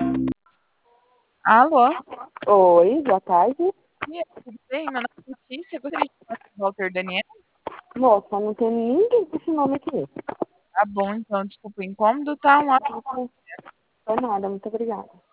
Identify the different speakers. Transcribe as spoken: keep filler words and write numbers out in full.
Speaker 1: Alô?
Speaker 2: Oi, boa tarde.
Speaker 1: E aí, tudo bem? Meu nome é Letícia. Gostaria de falar com o Walter Daniel.
Speaker 2: Moça, não tem ninguém com esse nome aqui.
Speaker 1: Tá bom, então, desculpa o incômodo, tá? Um
Speaker 2: Não foi nada, muito obrigada.